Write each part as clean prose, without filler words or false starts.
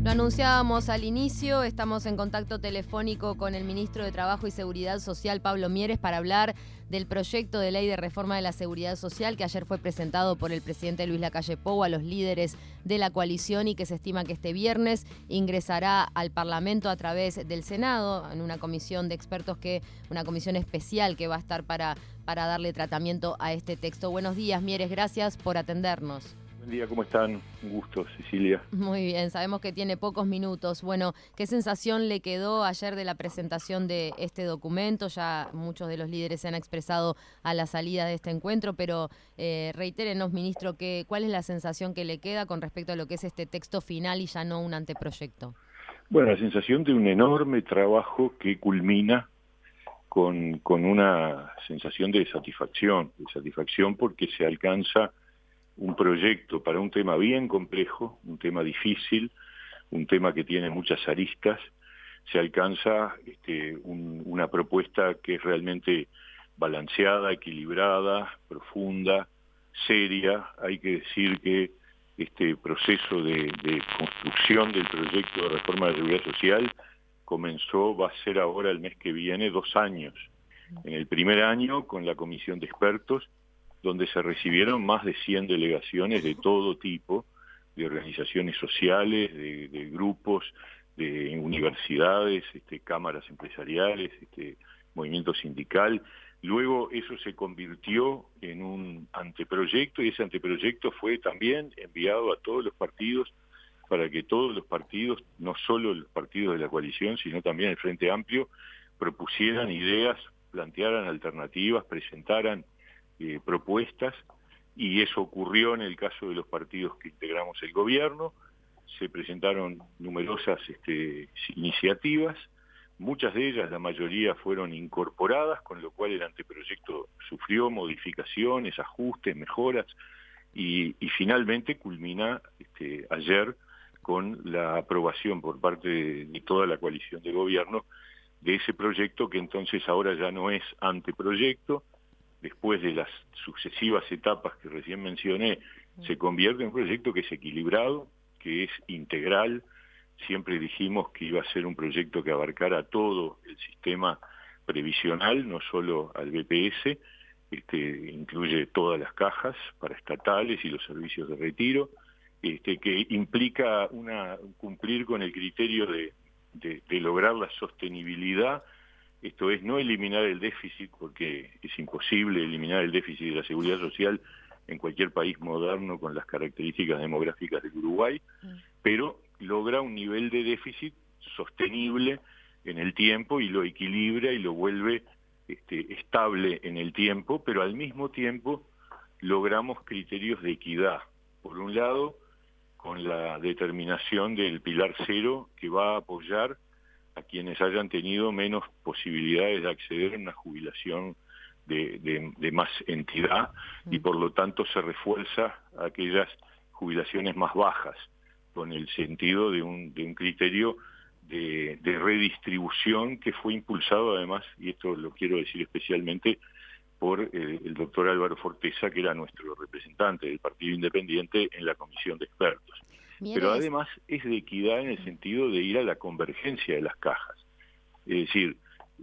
Lo anunciábamos al inicio, estamos en contacto telefónico con el ministro de Trabajo y Seguridad Social, Pablo Mieres, para hablar del proyecto de ley de reforma de la Seguridad Social que ayer fue presentado por el presidente Luis Lacalle Pou a los líderes de la coalición y que se estima que este viernes ingresará al Parlamento a través del Senado en una comisión de expertos, una comisión especial que va a estar para darle tratamiento a este texto. Buenos días, Mieres, gracias por atendernos. Buen día, ¿cómo están? Un gusto, Cecilia. Muy bien, sabemos que tiene pocos minutos. Bueno, ¿qué sensación le quedó ayer de la presentación de este documento? Ya muchos de los líderes se han expresado a la salida de este encuentro, pero reitérenos, ministro, ¿cuál es la sensación que le queda con respecto a lo que es este texto final y ya no un anteproyecto? Bueno, la sensación de un enorme trabajo que culmina con una sensación de satisfacción porque se alcanza un proyecto para un tema bien complejo, un tema difícil, un tema que tiene muchas aristas. Se alcanza una propuesta que es realmente balanceada, equilibrada, profunda, seria. Hay que decir que este proceso de construcción del proyecto de reforma de la Seguridad Social va a ser ahora el mes que viene 2 años. En el primer año con la comisión de expertos, donde se recibieron más de 100 delegaciones de todo tipo, de organizaciones sociales, de grupos, de universidades, cámaras empresariales, movimiento sindical. Luego eso se convirtió en un anteproyecto y ese anteproyecto fue también enviado a todos los partidos para que todos los partidos, no solo los partidos de la coalición, sino también el Frente Amplio, propusieran ideas, plantearan alternativas, presentaran propuestas, y eso ocurrió en el caso de los partidos que integramos el gobierno. Se presentaron numerosas iniciativas, muchas de ellas, la mayoría, fueron incorporadas, con lo cual el anteproyecto sufrió modificaciones, ajustes, mejoras, y finalmente culmina ayer con la aprobación por parte de toda la coalición de gobierno de ese proyecto, que entonces ahora ya no es anteproyecto. Después de las sucesivas etapas que recién mencioné, se convierte en un proyecto que es equilibrado, que es integral. Siempre dijimos que iba a ser un proyecto que abarcara todo el sistema previsional, no solo al BPS, incluye todas las cajas paraestatales y los servicios de retiro, que implica cumplir con el criterio de lograr la sostenibilidad. Esto es, no eliminar el déficit, porque es imposible eliminar el déficit de la seguridad social en cualquier país moderno con las características demográficas del Uruguay, pero logra un nivel de déficit sostenible en el tiempo y lo equilibra y lo vuelve estable en el tiempo, pero al mismo tiempo logramos criterios de equidad. Por un lado, con la determinación del Pilar Cero, que va a apoyar a quienes hayan tenido menos posibilidades de acceder a una jubilación de más entidad, y por lo tanto se refuerza aquellas jubilaciones más bajas, con el sentido de un criterio de redistribución que fue impulsado además, y esto lo quiero decir especialmente, por el doctor Álvaro Forteza, que era nuestro representante del Partido Independiente en la comisión de expertos. Pero además es de equidad en el sentido de ir a la convergencia de las cajas. Es decir,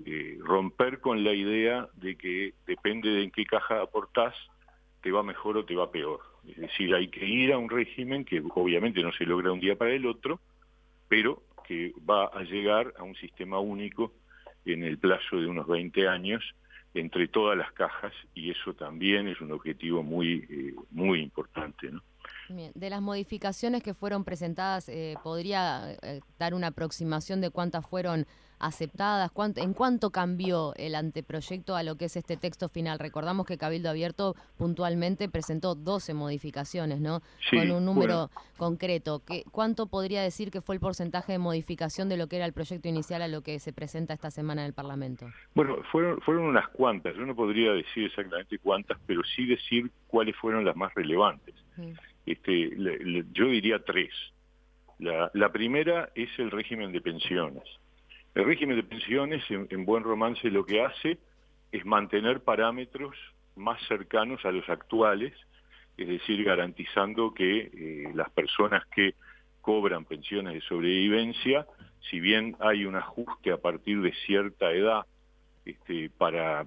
romper con la idea de que depende de en qué caja aportás, te va mejor o te va peor. Es decir, hay que ir a un régimen que obviamente no se logra un día para el otro, pero que va a llegar a un sistema único en el plazo de unos 20 años entre todas las cajas, y eso también es un objetivo muy importante, ¿no? Bien. De las modificaciones que fueron presentadas, ¿podría dar una aproximación de cuántas fueron aceptadas? ¿En cuánto cambió el anteproyecto a lo que es este texto final? Recordamos que Cabildo Abierto puntualmente presentó 12 modificaciones, ¿no? Sí, con un número concreto. ¿Cuánto podría decir que fue el porcentaje de modificación de lo que era el proyecto inicial a lo que se presenta esta semana en el Parlamento? Bueno, fueron unas cuantas. Yo no podría decir exactamente cuántas, pero sí decir cuáles fueron las más relevantes. Yo diría 3. La primera es el régimen de pensiones. El régimen de pensiones, en buen romance, lo que hace es mantener parámetros más cercanos a los actuales, es decir, garantizando que las personas que cobran pensiones de sobrevivencia, si bien hay un ajuste a partir de cierta edad para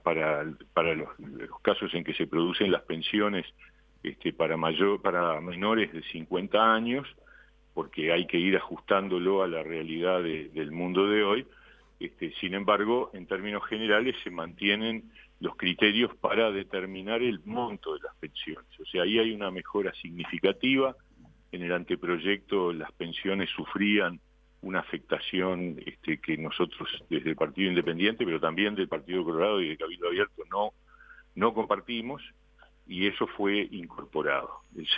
los casos en que se producen las pensiones para menores de 50 años, porque hay que ir ajustándolo a la realidad del mundo de hoy. Sin embargo, en términos generales se mantienen los criterios para determinar el monto de las pensiones. O sea, ahí hay una mejora significativa. En el anteproyecto las pensiones sufrían una afectación que nosotros desde el Partido Independiente, pero también del Partido Colorado y de Cabildo Abierto no compartimos, y eso fue incorporado.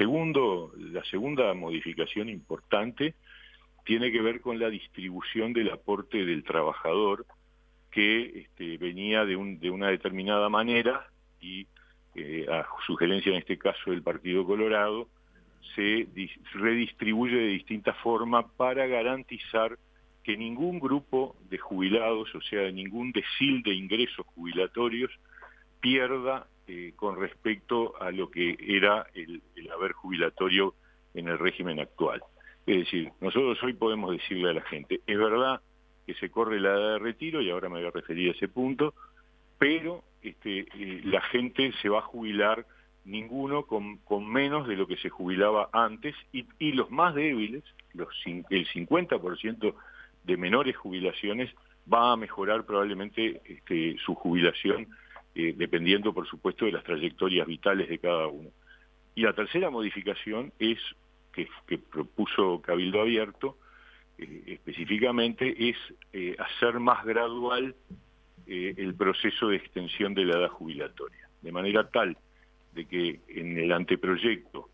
La segunda modificación importante tiene que ver con la distribución del aporte del trabajador, que venía de una determinada manera y a sugerencia en este caso del Partido Colorado, se redistribuye de distinta forma para garantizar que ningún grupo de jubilados, o sea, ningún decil de ingresos jubilatorios, pierda con respecto a lo que era el haber jubilatorio en el régimen actual. Es decir, nosotros hoy podemos decirle a la gente, es verdad que se corre la edad de retiro, y ahora me voy a referir a ese punto, pero la gente se va a jubilar ninguno con menos de lo que se jubilaba antes, y los más débiles, el 50% de menores jubilaciones, va a mejorar probablemente su jubilación, dependiendo por supuesto de las trayectorias vitales de cada uno. Y la tercera modificación es que propuso Cabildo Abierto, específicamente, es hacer más gradual el proceso de extensión de la edad jubilatoria, de manera tal de que en el anteproyecto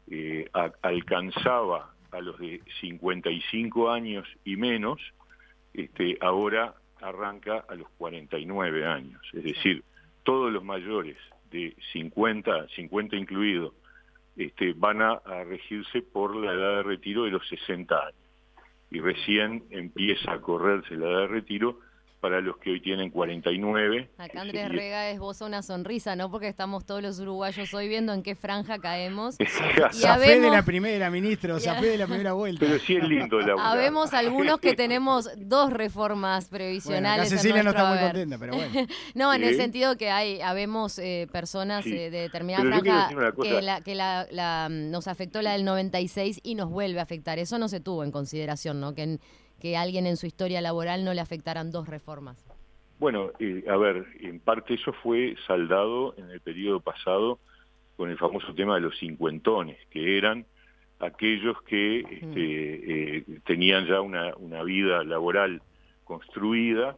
alcanzaba a los de 55 años y menos, ahora arranca a los 49 años, es decir, todos los mayores de 50 incluido, van a regirse por la edad de retiro de los 60 años. Y recién empieza a correrse la edad de retiro para los que hoy tienen 49. Acá Andrés Rega esboza una sonrisa, ¿no? Porque estamos todos los uruguayos hoy viendo en qué franja caemos. Zafé de la primera, ministro, zafé de la primera vuelta. Pero sí es lindo la Habemos algunos que tenemos 2 reformas previsionales. Bueno, acá Cecilia no está muy contenta, pero bueno. No, en el sentido que habemos personas de determinada franja que nos afectó la del 96 y nos vuelve a afectar. Eso no se tuvo en consideración, ¿no? Que alguien en su historia laboral no le afectaran 2 reformas. Bueno, a ver, en parte eso fue saldado en el periodo pasado con el famoso tema de los cincuentones, que eran aquellos que tenían ya una vida laboral construida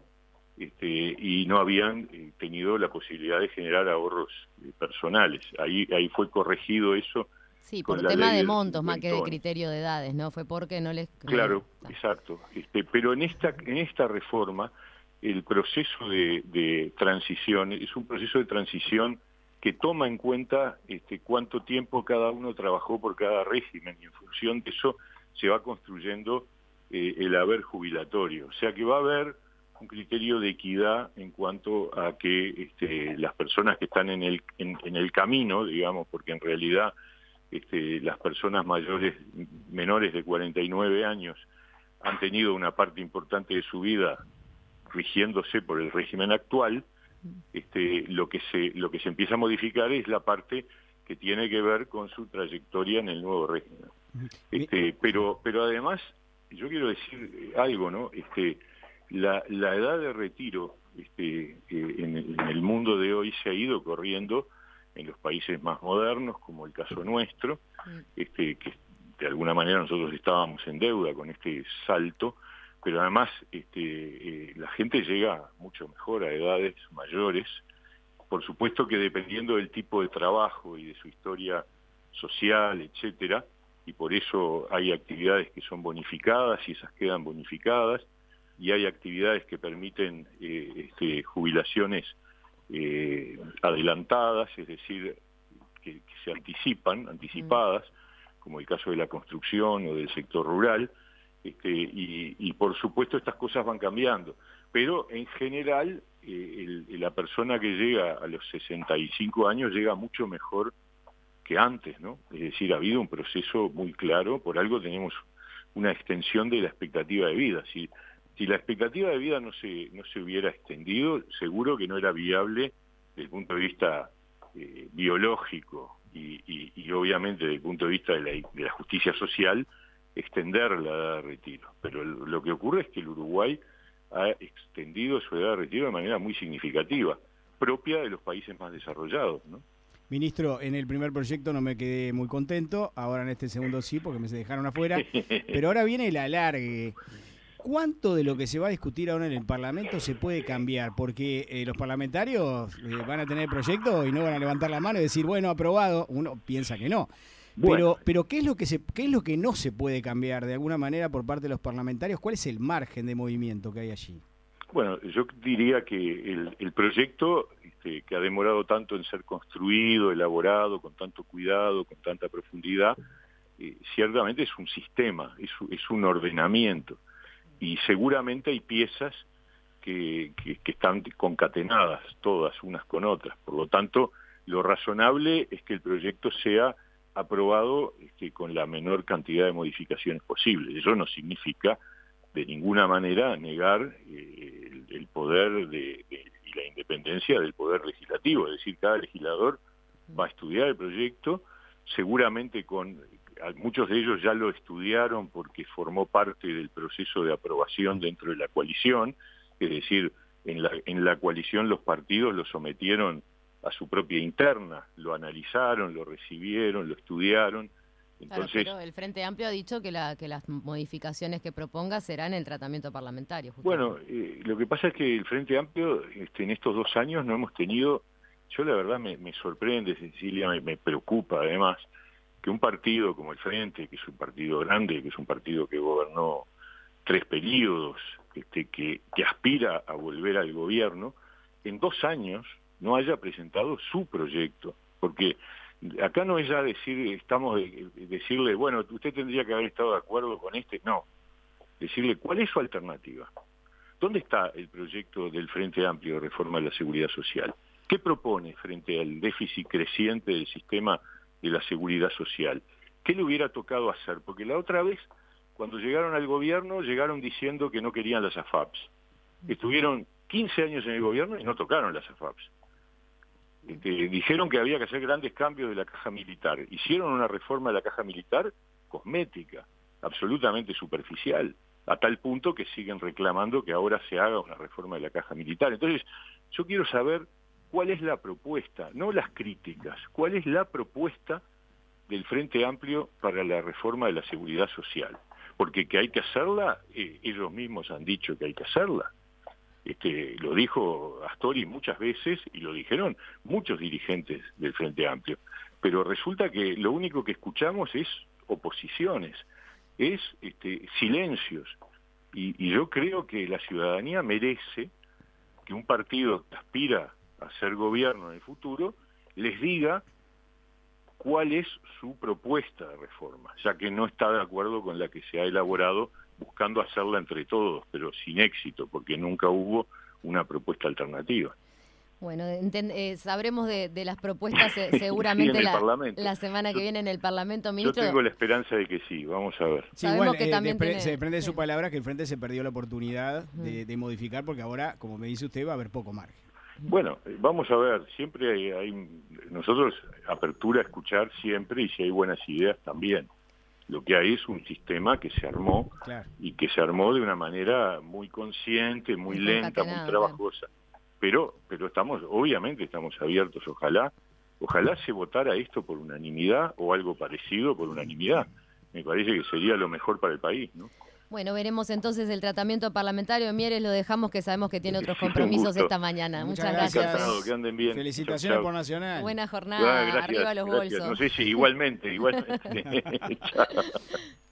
y no habían tenido la posibilidad de generar ahorros personales. Ahí fue corregido eso. Sí, por tema de montos más que de criterio de edades, ¿no? Fue porque no les... Claro, exacto. Pero en esta reforma, el proceso de transición es un proceso de transición que toma en cuenta cuánto tiempo cada uno trabajó por cada régimen, y en función de eso se va construyendo el haber jubilatorio. O sea que va a haber un criterio de equidad en cuanto a que las personas que están en el camino, digamos, porque en realidad las personas menores de 49 años han tenido una parte importante de su vida rigiéndose por el régimen actual. Lo que se empieza a modificar es la parte que tiene que ver con su trayectoria en el nuevo régimen. Pero además, yo quiero decir algo, ¿no? La edad de retiro en el mundo de hoy se ha ido corriendo en los países más modernos, como el caso nuestro, que de alguna manera nosotros estábamos en deuda con este salto, pero además la gente llega mucho mejor a edades mayores, por supuesto que dependiendo del tipo de trabajo y de su historia social, etcétera, y por eso hay actividades que son bonificadas y esas quedan bonificadas, y hay actividades que permiten jubilaciones adelantadas, es decir, que se anticipadas, como el caso de la construcción o del sector rural, y por supuesto estas cosas van cambiando, pero en general la persona que llega a los 65 años llega mucho mejor que antes, ¿no? Es decir, ha habido un proceso muy claro, por algo tenemos una extensión de la expectativa de vida. Si la expectativa de vida no se hubiera extendido, seguro que no era viable desde el punto de vista biológico y obviamente desde el punto de vista de la justicia social, extender la edad de retiro. Pero lo que ocurre es que el Uruguay ha extendido su edad de retiro de manera muy significativa, propia de los países más desarrollados, ¿no? Ministro, en el primer proyecto no me quedé muy contento, ahora en este segundo sí, porque me se dejaron afuera, pero ahora viene el alargue. ¿Cuánto de lo que se va a discutir ahora en el Parlamento se puede cambiar? Porque los parlamentarios van a tener proyectos y no van a levantar la mano y decir, bueno, aprobado. Uno piensa que no. Bueno. Pero ¿qué es lo que no se puede cambiar de alguna manera por parte de los parlamentarios? ¿Cuál es el margen de movimiento que hay allí? Bueno, yo diría que el proyecto que ha demorado tanto en ser construido, elaborado, con tanto cuidado, con tanta profundidad, ciertamente es un sistema, es un ordenamiento. Y seguramente hay piezas que están concatenadas todas unas con otras. Por lo tanto, lo razonable es que el proyecto sea aprobado con la menor cantidad de modificaciones posibles. Eso no significa de ninguna manera negar el poder y la independencia del poder legislativo. Es decir, cada legislador va a estudiar el proyecto, seguramente muchos de ellos ya lo estudiaron porque formó parte del proceso de aprobación dentro de la coalición, es decir, en la coalición los partidos lo sometieron a su propia interna, lo analizaron, lo recibieron, lo estudiaron. Entonces, claro, pero el Frente Amplio ha dicho que las modificaciones que proponga serán en el tratamiento parlamentario. Bueno, lo que pasa es que el Frente Amplio en estos 2 años no hemos tenido, yo la verdad me sorprende, Cecilia, me preocupa además, que un partido como el Frente, que es un partido grande, que es un partido que gobernó 3 periodos, que aspira a volver al gobierno, en 2 años no haya presentado su proyecto, porque acá no es ya decirle, bueno, usted tendría que haber estado de acuerdo con no, decirle cuál es su alternativa. ¿Dónde está el proyecto del Frente Amplio de reforma de la seguridad social? ¿Qué propone frente al déficit creciente del sistema de la seguridad social? ¿Qué le hubiera tocado hacer? Porque la otra vez, cuando llegaron al gobierno, llegaron diciendo que no querían las AFAPs. Estuvieron 15 años en el gobierno y no tocaron las AFAPs. Dijeron que había que hacer grandes cambios de la caja militar. Hicieron una reforma de la caja militar cosmética, absolutamente superficial, a tal punto que siguen reclamando que ahora se haga una reforma de la caja militar. Entonces, yo quiero saber cuál es la propuesta, no las críticas, cuál es la propuesta del Frente Amplio para la reforma de la seguridad social. Porque que hay que hacerla, ellos mismos han dicho que hay que hacerla. Lo dijo Astori muchas veces y lo dijeron muchos dirigentes del Frente Amplio. Pero resulta que lo único que escuchamos es oposiciones, es silencios. Y yo creo que la ciudadanía merece que un partido que aspira a ser gobierno en el futuro les diga cuál es su propuesta de reforma, ya que no está de acuerdo con la que se ha elaborado buscando hacerla entre todos, pero sin éxito, porque nunca hubo una propuesta alternativa. Bueno, sabremos de las propuestas seguramente sí, la semana que viene en el Parlamento, ministro. Yo tengo la esperanza de que sí, vamos a ver. Sí, igual, que también se desprende de su palabra que el Frente se perdió la oportunidad de modificar, porque ahora, como me dice usted, va a haber poco margen. Bueno, vamos a ver, siempre hay nosotros apertura a escuchar siempre, y si hay buenas ideas también. Lo que hay es un sistema que se armó, claro, y que se armó de una manera muy consciente, muy lenta, muy trabajosa. Claro. Pero obviamente estamos abiertos, ojalá se votara esto por unanimidad o algo parecido por unanimidad. Me parece que sería lo mejor para el país, ¿no? Bueno, veremos entonces el tratamiento parlamentario. Mieres, lo dejamos, que sabemos que tiene otros compromisos esta mañana. Muchas gracias. Encantado, que anden bien. Felicitaciones por Nacional. Buena jornada, gracias, arriba los bolsos. No sé si igualmente. Chao.